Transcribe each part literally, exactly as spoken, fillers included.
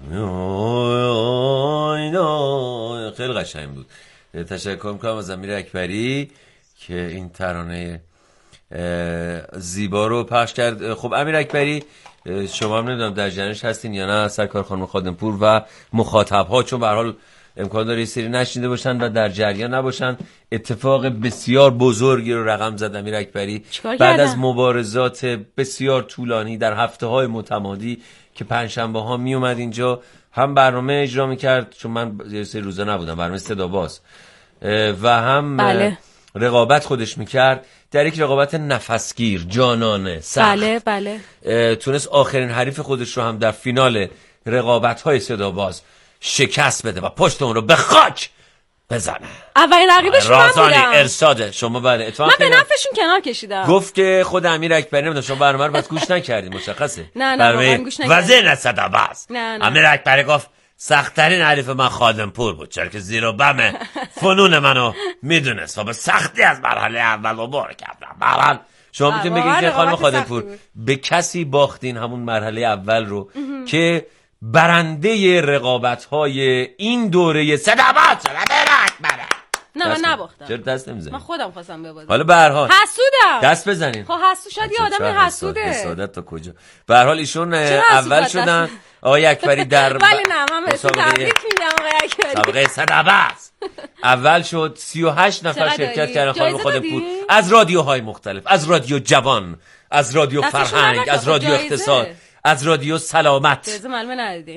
خیلی قشنگ بود. تشکر میکنم از امیر اکبری که این ترانه زیبا رو پخش کرد. خب امیر اکبری شما هم نمیدونم در جریانش هستین یا نه، سرکار خانم خادمپور و مخاطب ها، چون به هر حال امکان داره یه سری نشنیده باشن و در جریان نباشن. اتفاق بسیار بزرگی رو رقم زد امیر اکبری بعد از مبارزات بسیار طولانی در هفته های متمادی که پنجشنبه ها می اومد اینجا، هم برنامه اجرا میکرد چون من یه سری روزا نبودم، برنامه صدا باز، و هم بله. رقابت خودش میکرد در یک رقابت نفسگیر جانانه سخت. بله بله. تونست آخرین حریف خودش رو هم در فینال رقابت های صدا باز شکست بده و پشت اون رو به خاک بزنه. اولین رقیبش من بودم. رازانی ارساده شما. بله من به نفعشون کنار کشیدم. گفت که خود امیر اکبری نمیدونم شما برنامه رو بس گوش نکردید مشخصه. نه نه واقعا گوش نکردم. وزن صدا باز امیر اکبری گفت سخت‌ترین حریف من خادمپور بود، چرا که زیر و بم فنون منو میدونست و به سختی از مرحله اول عبور کردم. برحال شما میتونید بگید که خانم خادمپور به کسی باختین همون مرحله اول رو که برنده رقابت‌های این دوره صدا باز شد. نه من نباختم. چرا دست نمیزنی؟ من خودم خواستم ببازم. حالا به هر حال حسودم. دست بزنین. خب حسود شد یه آدم حسوده. حسادت تا کجا؟ به هر حال ایشون اول شدن. آقای اکبری در ولی نه من بهتون تبریک میگم آقای اکبری. سابقه صدا باز اول شد. سی و هشت نفر شرکت کردن خانم خادمپور از رادیوهای مختلف، از رادیو جوان، از رادیو فرهنگ، از رادیو اقتصاد، از رادیو سلامت. جایزه معلومه ندیدی.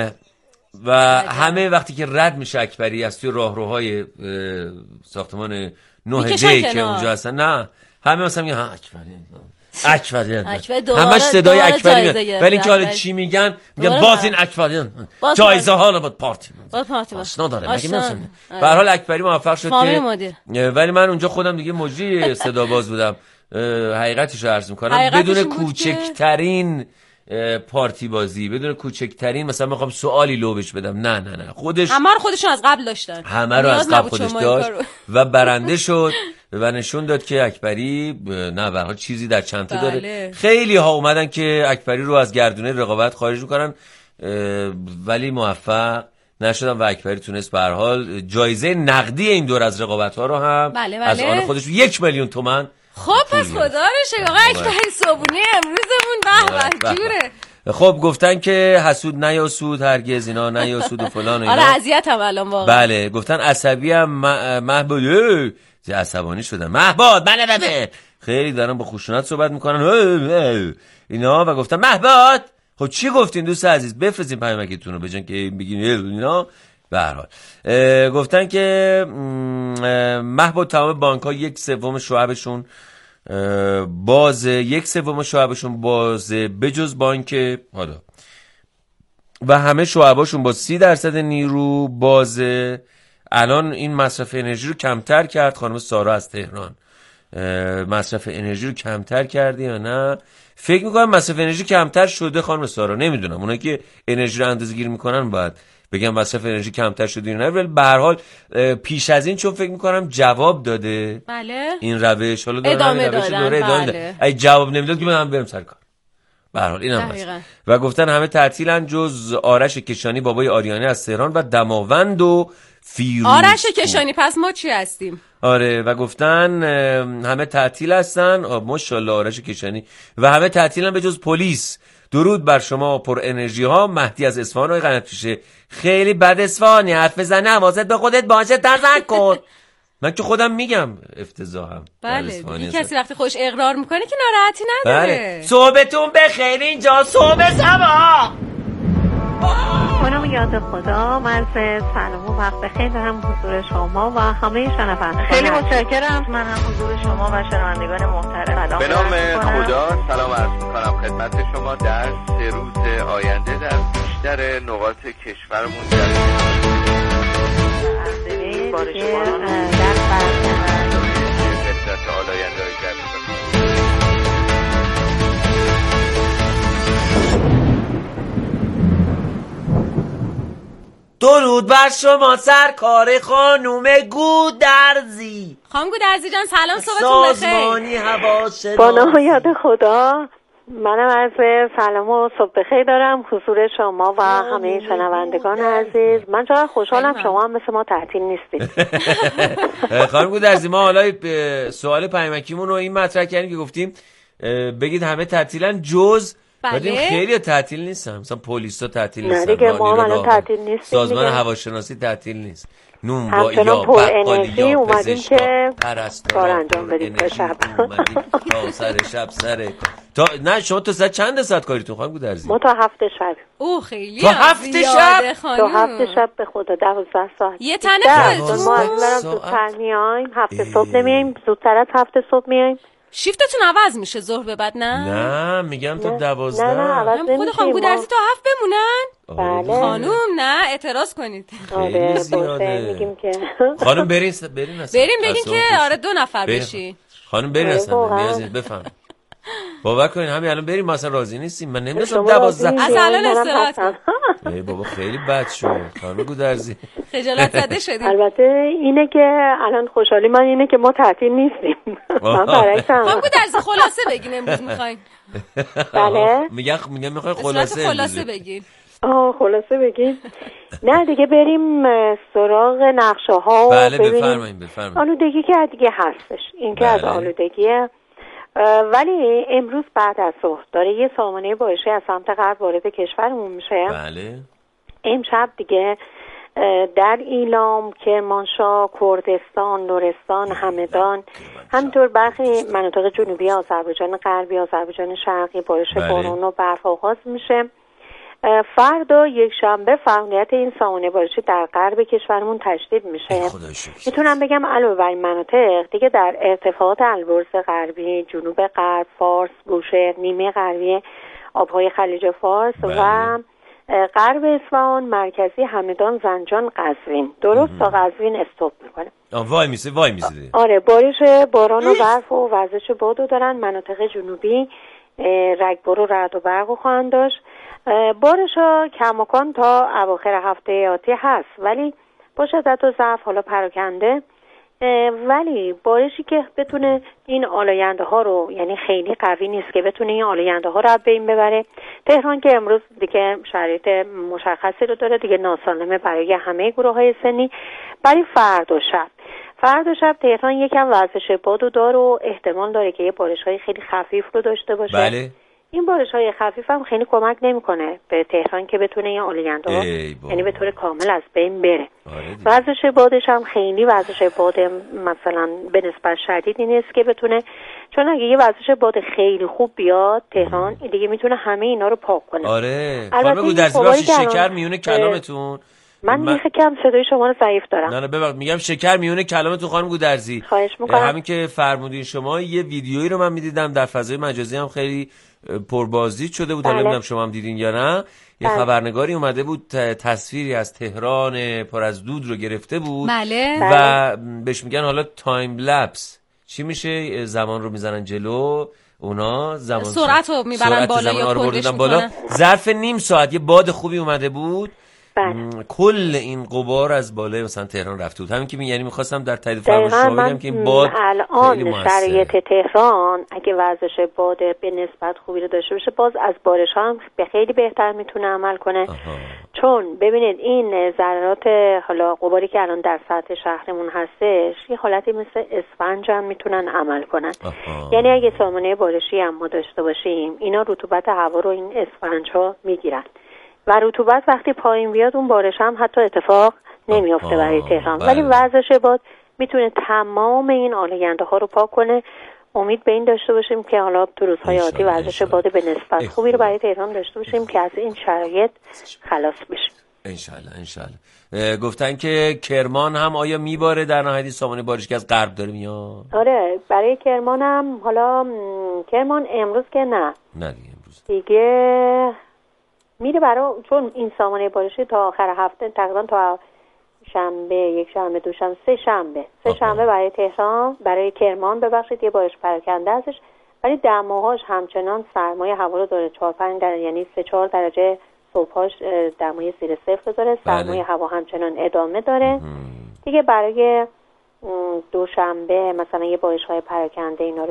و همه وقتی که رد میشه اکبری از توی راهروهای ساختمان نه دی که اونجا هستن، نه همه مثلا میگن ها اکبری اکبری همش صدای اکبری، ولی اینکه حالا چی میگن میگن باز این اکبری جایزه ها رو بود پارتی آشنا داره مگه میشن. به هر حال اکبری موفق شد که، ولی من اونجا خودم دیگه مجری صدا باز بودم، حقیقتش رو عرض میکنم، بدون کوچکترین پارتی بازی، بدون کوچکترین مثلا میخوام سوالی لوبش بدم، نه نه نه خودش همه رو خودشون از قبل داشتن، همه رو از قبل خودش داشت و برنده شد و نشون داد که اکبری نه به هر حال چیزی در چنته بله. داره. خیلی ها اومدن که اکبری رو از گردونه رقابت خارج کنن ولی موفق نشدن و اکبری تونست به هر حال جایزه نقدی این دور از رقابت ها رو هم بله بله. از آن خودش یک میلیون تومان. خب پس خدا رو شکر آقا اکبری صبحونه امروزمون به به جوره. خب گفتن که حسود نیاسود هرگز اینا نیاسود و فلان و اینا. آره اذیت هم الان واقعا. بله گفتن عصبی هم محبود عصبانی شدن محبود من بده خیلی دارن با خشونت صحبت میکنن اینا و گفتن محبود. خب چی گفتین دوست عزیز؟ بفرستین پیامکتون رو بجن که بگین اینا. به هر حال گفتن که محبود تمام بانک‌ها یک سوم شعبشون بازه، یک سوم شعبشون بازه بجز بانک حالا و همه شعباشون با سی درصد نیرو بازه. الان این مصرف انرژی رو کمتر کرد. خانم سارا از تهران مصرف انرژی رو کمتر کردی یا نه؟ فکر میکنم مصرف انرژی کمتر شده خانم سارا، نمیدونم اونایی که انرژی رو اندازه گیری میکنن باید بگم مصرف انرژی کمتر شده یا نه، ولی به هر حال پیش از این چون فکر میکنم جواب داده بله این روش، حالا داره ادامه روش دادن داره ادامه بله. داده. اگه جواب نمیداد که من برم سر کار. به هر حال اینم هست. و گفتن همه تعطیلن جز آرش کشانی بابای آریانه از تهران و دماوند و فیروز. آرش کشانی پس ما چی هستیم؟ آره و گفتن همه تعطیل هستن. ماشاءالله آرش کشانی و همه تعطیلن به جز پلیس. درود بر شما پر انرژی ها. مهدی از اصفهان. آقای قنات‌پیشه خیلی بد اصفهانی حرف بزنه حواست به خودت باشه ترزن کن. من که خودم میگم افتضاحم. بله کسی وقتی خودش اقرار میکنه که ناراحتی نداره. بله. صبحتون بخیر اینجا صبح سبا. خانم یاد خدا من سلام و وقت بخیر دارم حضور شما و همه شنوندگان. خیلی متشکرم. من هم حضور شما و شنوندگان محترم. به نام خدا سلام عرض می‌کنم خدمت شما. در سه روز آینده در بیشتر نقاط کشورمون در بارش باران در فرزند نسبت آلاینده های جدید. درود بر شما سرکار خانوم گودرزی. خانم گودرزی جان سلام صبحتون بخیر. سازمانی هواشناسی با نام یاد خدا منم عرض سلام و صبح بخیر دارم حضور شما و همه شنوندگان عزیز. من چقدر خوشحالم شما هم مثل ما تعطیل نیستید. خانم گودرزی، ما حالا سوال پیامکیمون رو این مطرح کردیم که گفتیم بگید همه تعطیلن جز بله. خیلی تعطیل نیستن، مثلا پلیسا تعطیل نیستن، نه دیگه ما هم تعطیل نیستیم، سازمان هواشناسی تعطیل نیست، نونوا یا بقالی یا پزشکا کار انجام بدیم تا شب تا سر شب سر تا نه. شما تا ساعت چند ساعت کاریتون خانم گودرزی؟ ما تا هفت شب. او خیلی تا هفت شب؟ تا هفت شب به خدا دوازده ساعت. یه تنه خودتون ما از برم زودتر میایم، هفت صبح نمیایم، زودتر از هفت صبح میایم. شیفتتون عوض میشه ظهر به بعد؟ نه نه میگم تا دوازده. نه نه عوض نمیشه. خود خانم گودرزی تا هفت بمونن؟ بله خانم نه اعتراض کنید. آره باشه میگیم که خانم برین برین اصلا بریم بگین که آره دو نفر بشی. خانم برین اصلا نیازی بفهم باور کنین همین الان بریم، ما اصلا راضی نیستیم. من نمیدونم دوازده از الان استراحت کن. ای بابا خیلی بد شد خانم گودرزی، خجالت زده شدیم. البته اینه که الان خوشحالی من اینه که ما تعطیل نیستیم. من برعکسم. خانم گودرزی خلاصه بگین امروز میخواین. بله میگم میگم میخوای خلاصه خلاصه بگین. آه خلاصه بگین. نه دیگه بریم سراغ نقشه ها و بله بفرمایید بفرمایید. آلودگی که دیگه هستش، این که از آلودگیه. ولی امروز بعد از ظهر داره یه سامانه بارشی از سمت غرب وارد کشورمون میشه. بله. امشب دیگه در ایلام، کرمانشاه، کردستان، لرستان، همدان، همینطور برخی مناطق جنوبی آذربایجان غربی، آذربایجان شرقی بارش بارون و برف آغاز میشه. فردا یک شنبه فعالیت این سامانه بارشی در غرب کشورمون تشدید میشه. میتونم بگم علاوه بر این مناطق دیگه در ارتفاعات البرز غربی، جنوب غرب، فارس، بوشهر، نیمه غربی آبهای خلیج فارس بله. و غرب اصفهان، مرکزی همدان، زنجان، قزوین درست تا قزوین استاپ میکنه. وای میسه وای میسه. آره بارش باران و برف و وزش بادو دارن. مناطق جنوبی رگبار و رعد و برق خواهند داشت. بارش ها کماکان تا اواخر هفته آتی هست ولی با شدت و ضعف حالا پراکنده، ولی بارشی که بتونه این آلاینده ها رو، یعنی خیلی قوی نیست که بتونه این آلاینده ها رو از بین ببره. تهران که امروز دیگه شرایط مشخصی رو داره دیگه، ناسالمه برای همه گروه های سنی. برای فردا شب فردا شب تهران یکم وزش باد دار و احتمال داره که یه بارش های خیلی خفیف رو داشته باشه. بله. این بارش های خفیف هم خیلی کمک نمیکنه به تهران که بتونه این آلاینده ها یعنی به طور کامل از بین بره. وزش بادش هم خیلی وزش باد مثلا به نسبت شدیدی نیست که بتونه، چون اگه یه وزش باد خیلی خوب بیاد تهران دیگه میتونه همه اینا رو پاک کنه. آره خانم گودرزی باشی شکر میونه کلامتون. من من کم صدای شما رو ضعیف دارم. نه نه ببخشید میگم شکر میونه کلامتون خانم گودرزی. خواهش میکنم. همین که فرمودین شما یه ویدیویی رو من میدیدم در فضای مجازی هم خیلی پربازدید شده بود. حالا نمیدونم شما هم دیدین یا نه. یه بله. خبرنگاری اومده بود تصویری از تهران پر از دود رو گرفته بود. بله. و بهش میگن حالا تایم لپس. چی میشه؟ زمان رو میزنن جلو، اونا زمان سرعت رو میبرن بالا یا کندش بالا. ظرف نیم ساعت یه باد خوبی اومده بود. بله. کل این غبار از بالای مثلا تهران رفته بود. همین که یعنی می‌خواستم در تایید فرمایش شما بگم که این باد الان شرایط تهران اگه وزش باد به نسبت خوبی رو داشته باشه باز از بارش هم به خیلی بهتر میتونه عمل کنه. آها. چون ببینید این ذرات حالا غباری که الان در سطح شهرمون هستش یه حالتی مثل اسفنج هم میتونن عمل کنن. آها. یعنی اگه سامانه بارشی هم ما داشته باشیم اینا رطوبت هوا رو این اسفنج ها میگیرن و رطوبت وقتی پایین بیاد اون بارش هم حتی اتفاق نمیافته برای تهران. ولی وزش باد میتونه تمام این آلاینده ها رو پاک کنه. امید به این داشته باشیم که حالا تو روزهای آتی وزش باد به نسبت خوبی رو برای تهران داشته باشیم که از این شرایط خلاص بشیم. انشالله انشالله. گفتن که کرمان هم آیا میباره در نهایت سامانه بارش که از غرب داره میاد؟ آره برای کرمان هم حالا کرمان امروز که نه نه دیگه امروز دیگه میره برای، چون این سامانه بارشی تا آخر هفته تقریبا تا شنبه، یک شنبه، دوشنبه، سه شنبه سه شنبه برای تهران، برای کرمان ببخشید یه بارش پراکنده ازش، ولی دماهاش همچنان سرمایه هوا رو داره چهار پنج درجه یعنی سه چهار درجه صبحاش دمای زیر صفر داره. سرمایه هوا همچنان ادامه داره دیگه. برای دوشنبه مثلا یه بارش های پراکنده اینا رو داره.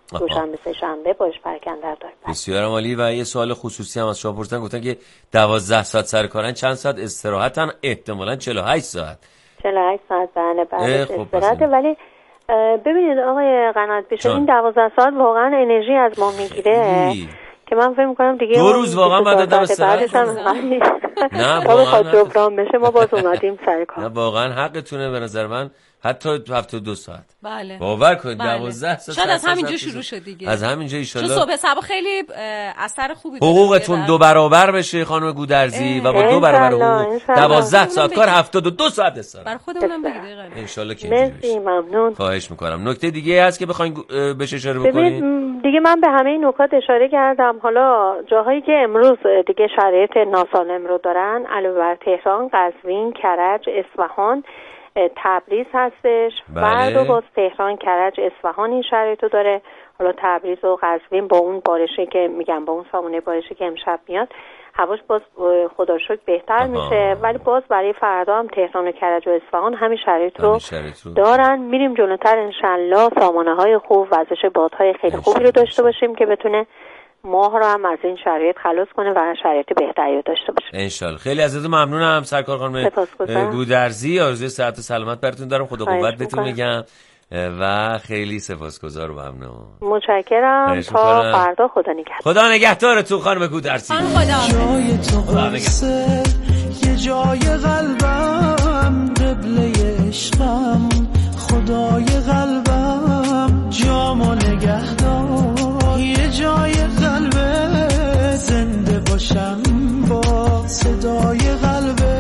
دوشنبه سه شنبه باش پرکنده داریم. بسیار عالی. و یه سوال خصوصی هم از شما پرسیدن، گفتن که دوازده ساعت سر کارن، چند ساعت استراحتن؟ احتمالاً چهل و هشت ساعت. چهل و هشت ساعت بله بعدش استراحته. ولی ببینید آقای قنات بیشتر این دوازده ساعت واقعا انرژی از ما میگیره که من فکر می‌کنم دیگه دو روز واقعا بعد از استراحت نه واقعا جبران بشه ما باز اومدیم سر کار. نه واقعا حقتونه به نظر من، حتی هفتاد و دو ساعت. بله باور کنید دوازده ساعت شاید از همینجا شروع شد دیگه. از همینجا ان شاء الله چون صبح صبح خیلی اثر خوبی حقوقتون دو برابر بشه خانم گودرزی و با دو برابر حقوق دوازده ساعت کار هفتاد و دو ساعت استراحت. بر خودمونم بگید ان شاء الله که مرسی ممنون. خواهش می‌کنم. نکته دیگه هست که بخواید بهش اشاره بکنید؟ دیگه من به همه این نکات اشاره کردم. حالا جاهایی که امروز دیگه شرایط ناسالم رو دارن علاوه بر تهران، قزوین، کرج، اصفهان، تبریز هستش. بعد و باز تهران، کرج، اصفهان این شرایط رو داره. حالا تبریز و قزوین با اون بارشه که میگم با اون سامانه بارشه که امشب میاد هواش باز خدا رو شکر بهتر آها. میشه. ولی باز برای فردا هم تهران و کرج و اصفهان همین شرایط رو, شرایط رو دارن. میریم جلوتر انشالله سامانه های خوب، وزش بادهای خیلی خوبی رو داشته باشیم که بتونه ماه رو هم از این شرایط خلاص کنه و شرایط بهتری رو داشته باشه انشالله. خیلی ازتون ممنونم سرکار خانم گودرزی. آرزوی صحت و سلامت براتون دارم، خدا قوت بهتون میگم و خیلی سپاسگزار و ممنون. متشکرم. تا فردا خدا نگهدار. خدا نگهدارتون خانم گودرزی. خدا. جای تو قصه یه جای قلبم، قبله عشقم، خدای قلبم، جامو نگهدار. یه جای قلبه زنده باشم با صدای قلبه.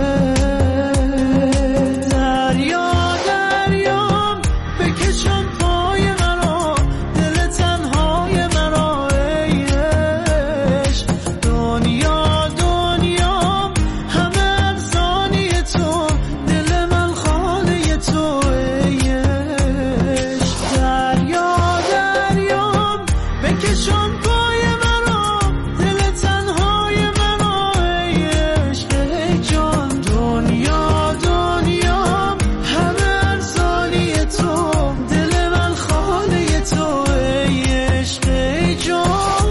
دریا دریام بکشم پای مرا، دل تنهای مرا ای عشق. دنیا دنیام همه افسانه تو، دل من خانه تو ای عشق. دریا دریام بکشم پای مرا، دل تنهای مرا ای عشق ای جان. دنیا دنیام همه افسانه تو، دل من خانه تو ای عشق ای جان.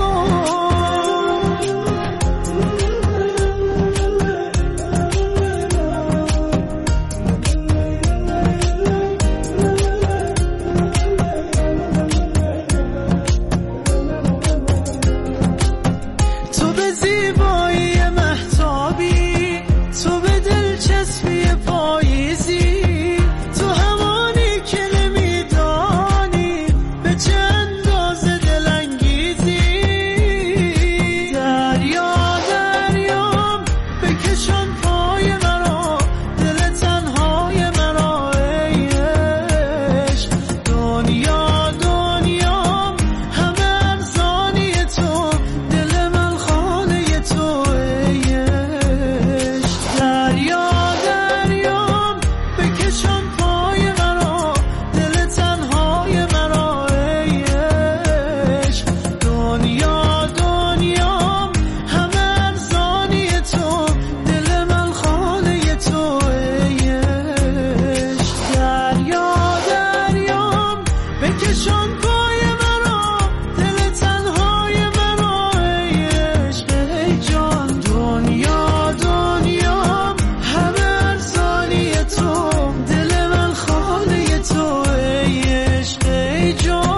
تو به زیبایی مهتابی، تو به دلچسبی پاییزی، تو همانی که نمیدانی به چه اندازه دلانگیزی. دریا دریام بکشم پای مرا، دل تنهای مرا ای عشق. دنیا دنیام همه افسانه تو، دل من خانه تو ای عشق. دریا دریام بکشم پای مرا، دل تنهای مرا ای عشق. دنیا دنیام همه افسانه تو، دل من خانه تو ای عشق. دریا دریام بکشم پای مرا، دل تنهای مرا ای عشق ای جان. دنیا دنیام همه افسانه تو، دل من خانه تو ای عشق ای جان.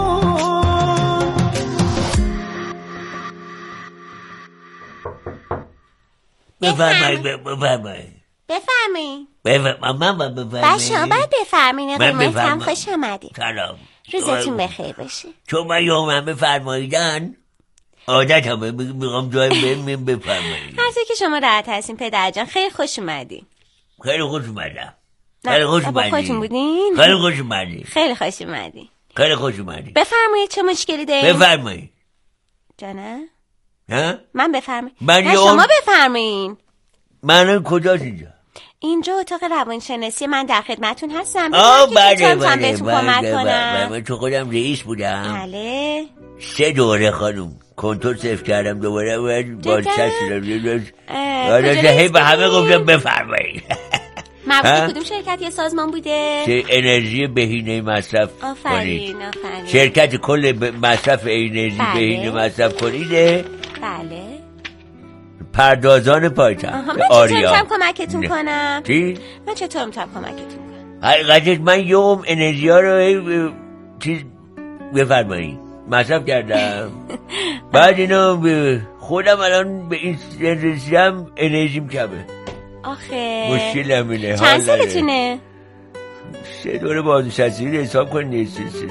بفرمایید بفرمایید بفرمایید. بفرمایید من باید بفرمایید. بس شما باید بفرمایید. من قیمت هم بفرمایید. خوش آمدید. سلام. روزتون بخیر باشه. چون من یه من بفرماییدن عادت همه میگم جای بهم بفرمایید. هرچی که شما راحت هستین پدر جان. خیلی خوش اومدین. خیلی خوش اومدم. نه، خیلی خوش با خودتون اومدی. بودین؟ خیلی خوش اومدی. خیلی خوش اومدین. خیلی خوش اومدی. بفرمایید چه مشکلی دارین؟ بفرمایید. جانه؟ ها؟ من بفرمایید. من نه یه شما اون- بفرمایین. من کجاست اینجا؟ اینجا اتاق روانشناسی، من در خدمتون هستم. آه بفرمایید که بله میتونم بله بهتون کمک بله کنم. من تو خودم رئیس بودم. بله. سه دوره خانم کنترل صرف کردم دوباره باید بازشت شدم. اه، آره کجا هی به همه رئیس گفتم بفرمایید. مربوط کدوم شرکت یا سازمان بوده؟ چه انرژی بهینه مصرف آفرین کنید. آفرین. شرکت کل ب... مصرف انرژی بله. بهینه مصرف کنیده. بله. پردازان پایتخت آها، من چطور آریا. میتونم کمکتون نه. کنم؟ چی؟ من چطور میتونم کمکتون کنم؟ حقیقتش من یوم انرژی ها رو هی- چیز بفرمایید مصرف کردم. بعد اینا ب- خودم الان به این سن رسیدم انرژیم کمه. آخه مشکل همینه. چند سالتونه؟ سه دوره بازنشستگی رو حساب کنید.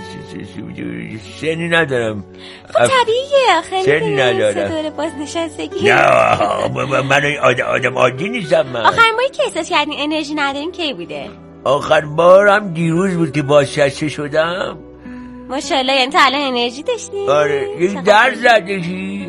سنی ندارم. خب طبیعیه آخه سنی می‌دونی ندارم. سه دوره بازنشستگی. نه من آدم, آدم عادی نیستم من. آخرین باری که احساس کردین انرژی ندارین کی بوده؟ آخر بار هم دیروز بود که بازنشسته شدم. ماشاءالله، یعنی تا الان انرژی داشتین؟ آره یک درس زدشی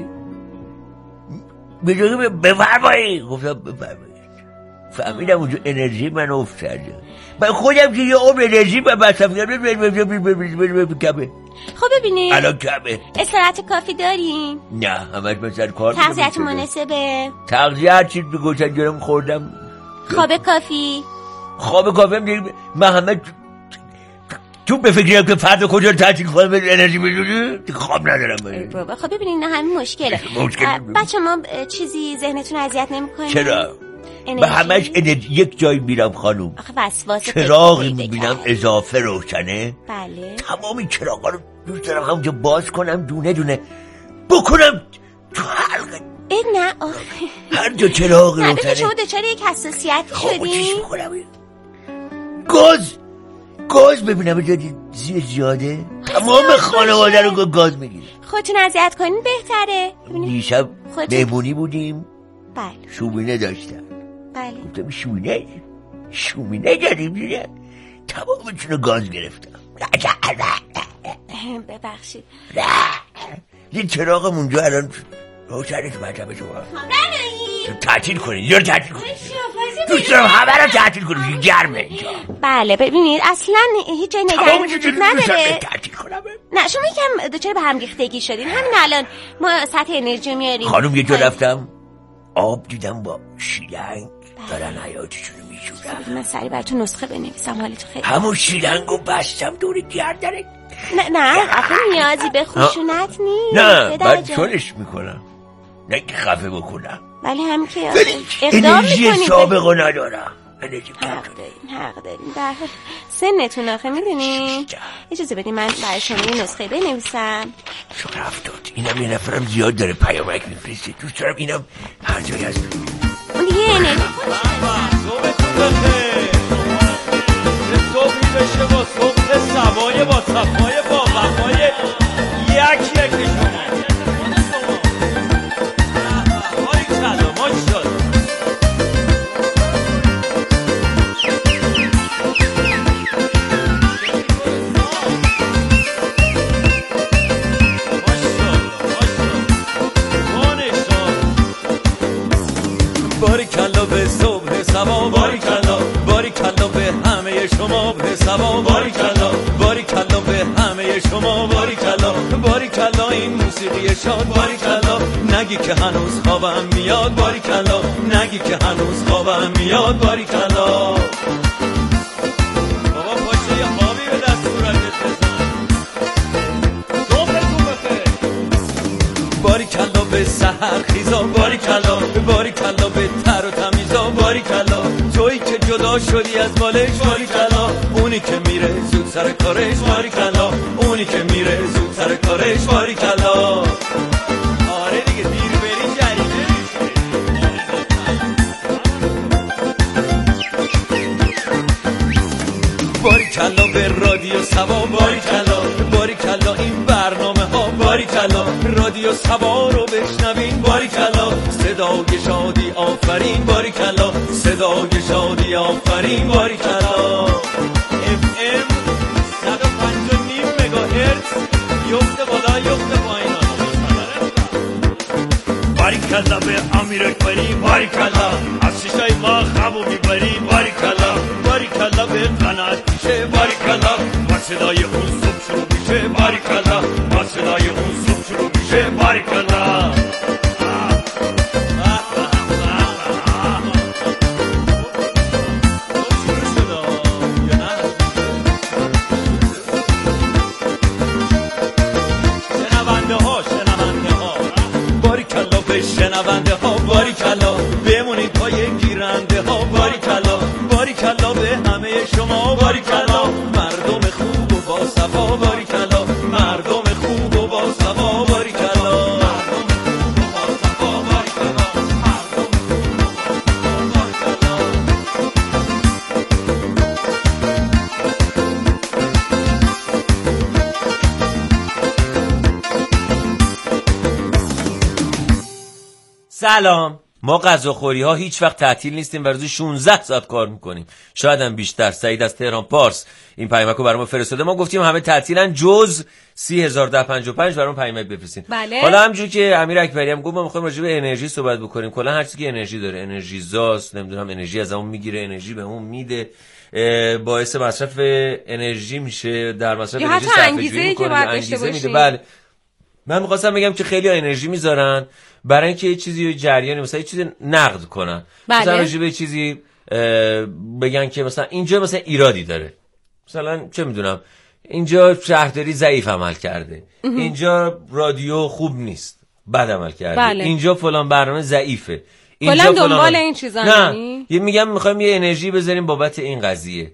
بجایی بفرمایی گفتم بفرمایی فهمیدم اونجا انرژی من افتاده. من خودم که یه عمر انرژی من مصرف کمه. خب ببینید الان کمه. استراحت کافی دارین؟ نه همش من سر کار تغذیت مناسبه؟ تغذیه هر چیز بگوشن جرم خوردم. خواب کافی؟ خواب کافی هم دیگه من همه تو به فکریم که فردا کجا رو تعطیل کنم انرژی بجوری خواب ندارم. بابا خب ببینید نه همین مشکله. مشکل بچه ما چیزی ذهنتون اذیت نمی‌کنه؟ چرا؟ به همش انرژی یک جایی میرم خانوم. آخه وسواس چراغی میبینم اضافه روشنه. بله. تمامی چراغا رو دوست دارم همونجا باز کنم دونه دونه بکنم تو حلقه. ای نه آخه هر جا چراغ نه روشنه. ببین شما دچار یک حساسیت شدین؟ گاز گاز ببینم جدی زیر زیاده تمام خانواده رو گاز میگیره. خودتون اذیت کنین بهتره. دیشب خودتون- مهمونی بودیم. بله شومینه داشتم. بله. گفتم شومینه شومینه داریم دیگه تمامشون رو گاز گرفتم. ببخشید. یه چراغم اونجا الان روشنه تو مطبه شما تعطیل کنید یا تعطیل کنید دوست دارم همه رو تعطیل کنید گرمه اینجا. بله ببینید اصلا هیچ جای نگرانی وجود نداره. تعطیل کنم. نه شما یکم دچار به هم ریختگی شدین. همین الان ما سطح انرژی میاریم. خانم یه جا رفتم آب دیدم با شیلنگ دارن حیاتشونو میشورن. من سریع براتون نسخه بنویسم حالتون خیلی. همون شیلنگو بستم دور گردنه. نه نه آخه نیازی به خشونت نیست. نه بعد چونش میکنم نه که خفه بکنم ولی هم که ولی انرژی سابقو ندارم. انرژی حق دارین حق دارین در سنتون آخه میدونین. اجازه بدین من برای شما یه نسخه بنویسم. شما افتاد اینم یه نفرم زیاد داره پیامک میفرسته دوست دارم اینم هر جایی هست اون دیگه انرژی صبحتون بخیر. چه صبحی بشه با صبح سوای با صفای با وفای یک یک شما. آی کلا ماشاءالله. باریکلا به صبح سوا باریکلا باریکلا به همه شما به سوا باریکلا باریکلا به همه شما باریکلا باریکلا این موسیقی شاد باریکلا نگی که هنوز خوابم میاد باریکلا نگی که هنوز خوابم میاد باریکلا. بابا پاشه یه خوابی به دست صورتت بزن. صبحتون بخیر. باریکلا به سحر خیزا باریکلا باریکلا به تر و تمیزا باریکلا تویی که جدا شدی از بالش باریکلا اونی که میره زود سر کارش باریکلا اونی که میره زود سر کارش باریکلا. آره دیگه دیر بری جریمه باریکلا به رادیو سوا باریکلا باریکلا این برنامه ها باریکلا رادیو سوا رو بشنوین باریکلا صدای شادی آفرین باریکلا صدای شادی آفرین باریکلا. اف ام صد و پنج و نیم مگاهرتز یفته بالا یفته پایین. باریکلا به امیر اکبری باریکلا از شیشای ما خوابو میبری باریکلا باریکلا به قناعت میشه باریکلا با صدای اون صبح شروع میشه باریکلا با صدای اون صبح شروع میشه باریکلا. شنونده ها باریکلا، بمونید پای گیرنده ها باریکلا، باریکلا به همه شما باریکلا، مردم خوب و با صفا باریکلا، مردم خوب و با صفا باریکلا، مردم خوب و با صفا باریکلا، مردم خوب و با صفا سلام. ما غذاخوری ها هیچ وقت تعطیل نیستیم و روزی شانزده ساعت کار میکنیم، شاید هم بیشتر. سعید از تهران پارس این پیامک رو برام فرستاده. ما گفتیم همه تعطیلن جز سی هزار و ده و پنجاه و پنج. برام پیامک بفرستین. بله. حالا همونجوری که امیر اکبری هم گفت ما میخوایم راجع به انرژی صحبت بکنیم. کلا هر چیزی که انرژی داره، انرژی زاست، نمیدونم انرژی از اون میگیره، انرژی به اون میده، باعث مصرف انرژی میشه، در مصرف انرژی صرفه‌جویی میکنه، انگیزه میده. بله. من می‌خواستم بگم که خیلی ها انرژی میذارن برای اینکه یه چیزی جریانی مثلا یه چیزی نقد کنن. بله. مثلا راجع به چیزی بگن که مثلا اینجا مثلا ایرادی داره، مثلا چه میدونم اینجا شهرداری ضعیف عمل کرده، اینجا رادیو خوب نیست بد عمل کرده، بله. اینجا فلان برنامه ضعیفه، اینجا کلا فلان دنبال این چیزا. نه یه میگم میخوایم یه انرژی بذاریم بابت این قضیه.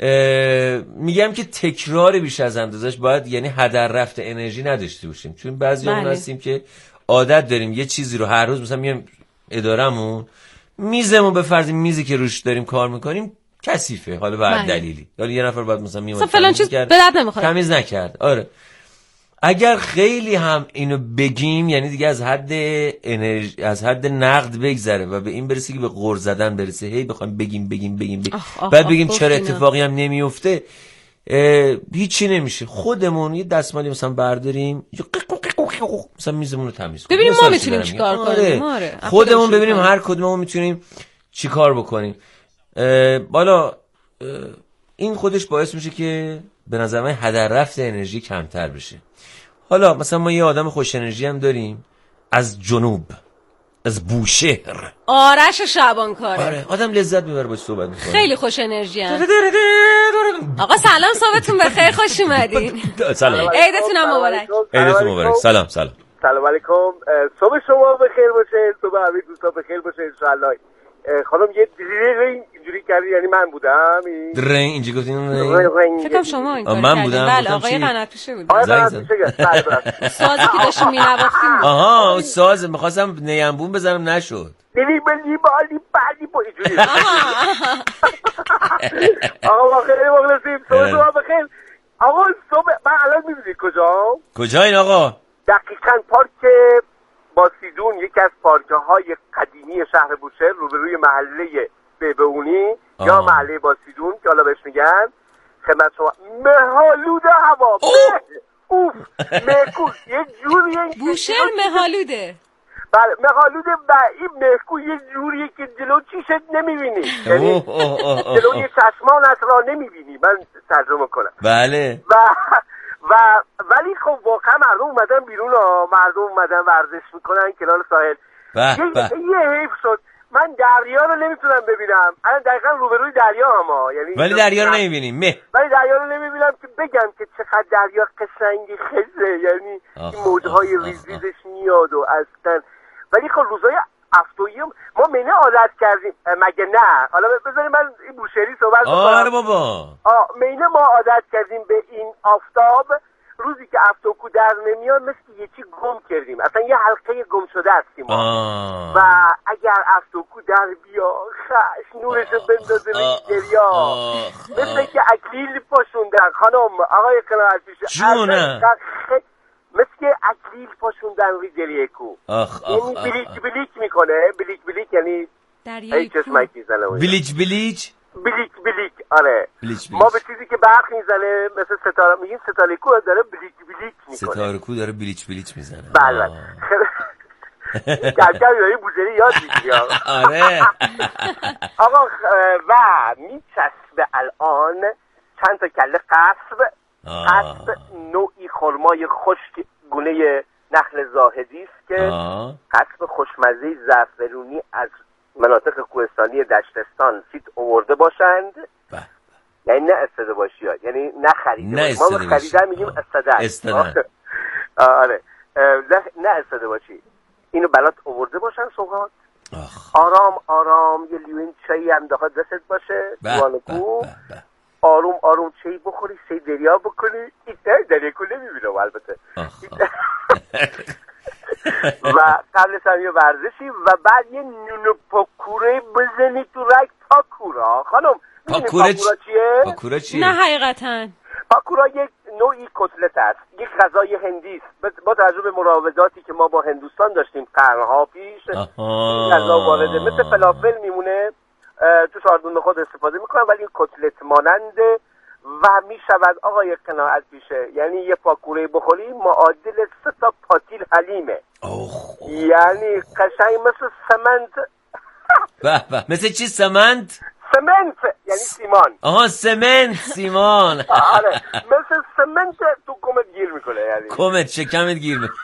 میگم که تکرار بیش از اندازش باید، یعنی هدر رفت انرژی نداشته باشیم، چون بعضیامون بله. هستیم که عادت داریم یه چیزی رو هر روز مثلا میام ادارمون میزمون به فرض میزی که روش داریم کار میکنیم کثیفه، حالا به هر دلیلی، حالا یه نفر بعد مثلا میاد فلان چیز به درد نمیخوره، تمیز نکرد. آره اگر خیلی هم اینو بگیم یعنی دیگه از حد انرژی، از حد نقد بگذره و به این برسه که به غر زدن برسه، هی بخوایم بگیم بگیم بگیم, بگیم. آخ آخ بعد بگیم آخ چرا اینا. اتفاقی هم نمیفته، هیچی نمیشه. خودمون یه دستمالی مثلا برداریم مثلا میزمون رو تمیز کنیم، ببینیم ما میتونیم چیکار کنیم. آره. خودمون ببینیم هر کدوممون میتونیم چیکار بکنیم. بالا این خودش باعث میشه که به نظر من هدر رفت انرژی کمتر بشه. حالا مثلا ما یه آدم خوش انرژی هم داریم از جنوب، از بوشهر، آرش شعبانکاره. آره آدم لذت میبره باش صحبت میکنه، خیلی خوش انرژی ام. آقا سلام، صبحتون بخیر، خوش اومدین. سلام، عیدتون هم مبارک. عیدتون مبارک. سلام سلام سلام علیکم. صبح شما بخیر باشه، صبح همه دوستا بخیر باشه ان شاء الله. خانم یه دریغ اینجوری کردی، یعنی من بودم این درنگ اینجوری گفتین؟ فکرم شما این کارو من کردین. بودم. بله آقای قناتپیشه بود. آقای زنگ قناتپیشه سازی که داشتیم مینواختیم. آها ساز می‌خواستم نیمبون بزنم نشد. دیدی بلی بالی بالی با اینجوری. آقا بخیر مخلصیم، صبح شما بخیر. آقا صبح من الان می‌دونی کجا؟ کجا این آقا؟ دقیقاً پارک باسیدون، یکی از پارک‌های قدیمی شهر بوشهر، روبروی محله بهبهونی یا محله باسیدون که حالا بهش میگن. خدمت شما مهالود هوا، اوف مهکو یه جوریه بوشهر مهالوده. بله مهالوده و این مهکو یه جوریه که جلو چیشت نمیبینی، یعنی جلوی چشمان را نمیبینی. من ترجمه کنم. بله. و و ولی خب واقعا مردم اومدن بیرون ها، مردم اومدن ورزش میکنن کنار ساحل. یه, یه حیف شد من دریا رو نمیتونم ببینم. الان دقیقا روبروی دریا هم، یعنی ولی دریا رو نمیبینیم. مه ولی دریا رو نمیبینم که بگم که چقدر دریا قشنگی خزه، یعنی این موجهای ریزیزش میاد و اصلا. ولی خب روزای هفته‌ای ما مینه عادت کردیم، مگه نه؟ حالا بذاریم من این بوشهری صحبت بکنم. آره بابا. آه مینه ما عادت کردیم به این آفتاب، روزی که افتوکو در نمیاد مثل یه چی گم کردیم، اصلا یه حلقه گم شده هستیم ما. و اگر افتوکو در بیا خش نورشو بندازه به دریا، مثل که اکلیل پاشوندن. خانم آقای قناتپیشه جونه مثل که اکلیل پاشوندن روی دریاکو، یعنی بلیک بلیک میکنه. بلیک بلیک یعنی دریای کو بلیچ بلیچ بلیک بلیک. آره بلیچ بلیچ. ما به چیزی که برق میزنه مثل ستاره میگیم ستاره کو داره بلیک بلیک میکنه. ستاره کو داره بلیچ بلیچ میزنه. بله کم کم یاری بوشهری یاد میگیری. آره آقا و میچسبه الان چند تا کله قصب. قصب نوعی خرمای خشک گونه نخل زاهدی است که قصب خوشمزه زعفرونی از مناطق کوهستانی دشتستان سیت آورده باشند. یعنی نه استده باشی ها. یعنی نه خریده نه ما به خریدن میگیم استده. استده. آره نه استده باشی. اینو برات آورده باشن سوغات، آرام آرام یه لیوین چایی هم داخل دستت باشه، دوانگو آروم آروم چایی بخوری، سی دریا بکنی. این دریا کل نمیبینم البته و قبلش هم یه ورزشی و بعد یه نون پاکوره بزنی تو رگ. پاکورا خانم پاکوره چیه؟ پاکوره چیه؟ نه حقیقتا پاکورا یک نوعی کتلت است، یک غذای هندی است. با توجه به مراوداتی که ما با هندوستان داشتیم قرنها پیش، این غذا وارده مثل فلافل میمونه، تو شاردون خود استفاده میکنن ولی کتلت ماننده و میشود آقای قناعت پیشه. یعنی یه پاکوره بخوری معادل سه تا پاتیل حلیمه. یعنی قشنگ مثل سمنت. به به مثل چی؟ سمنت؟ سمنت یعنی سیمان. آها سمنت سیمان. آره مثل سمنت تو کمت گیر میکنه، یعنی کمت شکمت گیر میکنه.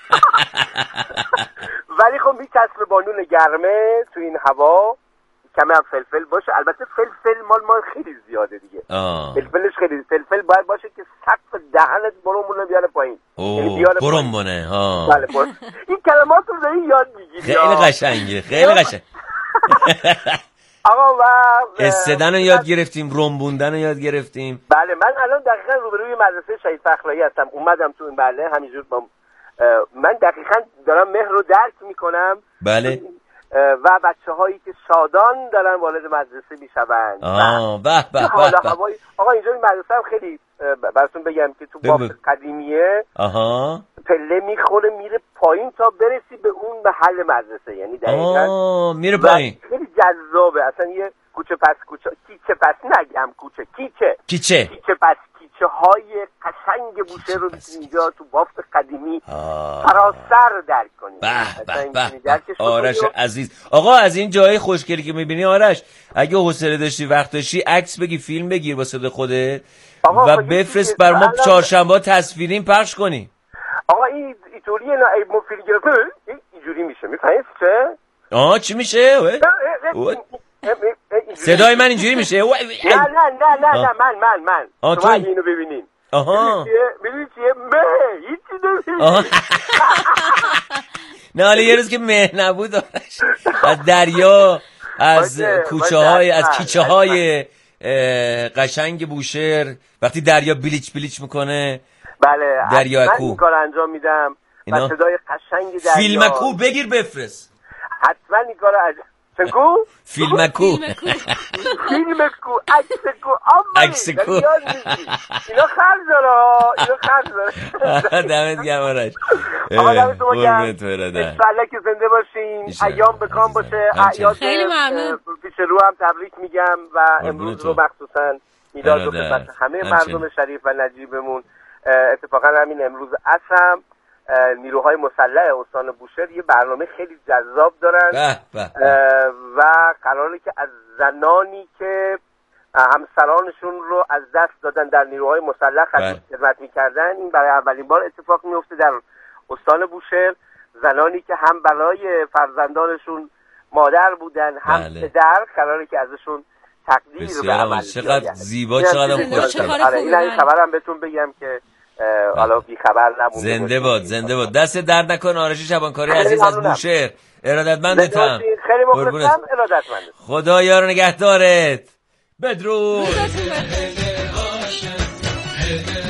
ولی خب میچسبه با نون گرمه تو این هوا، کمه هم فلفل باشه. البته فلفل مال ما خیلی زیاده دیگه. آه. فلفلش خیلی فلفل باید باشه که سقف دهنت برمونه بیاره پایین. یعنی برمونه. ها بله برم. این کلمات رو داری یاد میگیری. خیلی قشنگه، خیلی قشنگ. آقا و استدن رو یاد گرفتیم، رنبوندن رو یاد گرفتیم. بله من الان دقیقاً روبروی مدرسه شهید فخرایی هستم، اومدم تو این بله همینجور با من دقیقاً دارم مهر رو درک میکنم. بله و بچه هایی که شادان دارن وارد مدرسه میشوند. آه به به به. آقا اینجا این مدرسه هم خیلی براتون بگم که تو باب قدیمیه. آها پله میخوره میره پایین تا برسی به اون محل مدرسه، یعنی دقیقاً آه میره پایین. خیلی جذابه اصلا. یه کوچه پس کوچه، کیچه پس نگم کوچه، کیچه کیچه کیچه پس کیچه های قشنگ بوشه رو اینجا تو بافت قدیمی فراسر درک کنید. به به به آرش عزیز. آقا از این جای خوشگلی که میبینی آرش، اگه حوصله داشتی وقت داشتی عکس بگی، فیلم بگیر با صد خودت و بفرست بر ما چهارشنبه تصویریم پخش کنی. آقا این اینطوریه نه ای مفیل گرفته اینجوری میشه، میفهمی چه؟ آه چی میشه؟ صدای من اینجوری میشه؟ نه نه نه نه نه من من من آه شما اینو ببینین. آها ببینید چیه؟ مه هیچی نبید. نه حالا یه روز که مه نبود آرش، از دریا، از کوچه های، از کیچه های قشنگ بوشهر وقتی دریا بلیچ بلیچ میکنه. بله دریا من این کار انجام میدم و صدای قشنگ دریا. فیلمکو بگیر بفرست. حتما این کار انجام. چنکو؟ فیلمکو فیلمکو عکسکو عکسکو اینا خرج داره، اینا خرج داره. دمت گرم آرش. آقا دمت شما گرم. ان که زنده باشین، ایام بکام باشه. اعیاد خیلی ممنون. پیش رو هم تبریک میگم و امروز رو مخصوصا میلاد رو خدمت همه مردم شریف و نجیبمون. اتفاقا همین امروز عصر نیروهای مسلح استان بوشهر یه برنامه خیلی جذاب دارن بح بح بح. و قراره که از زنانی که همسرانشون رو از دست دادن در نیروهای مسلح خدمت میکردن، این برای اولین بار اتفاق میفته در استان بوشهر. زنانی که هم برای فرزندانشون مادر بودن هم بله. پدر، قراره که ازشون تقدیر به عمل چقدر زیبا، چقدر خوشگل. آره این این خبرم بهتون بگم که حالا بی خبر نمونده. زنده باد، زنده باد. دست درد نکن آرش شبانکاری عزیز از بوشهر. ارادتمندتم. خیلی مخلصم. ارادتمند. خدا یار نگهدارت. بدرود.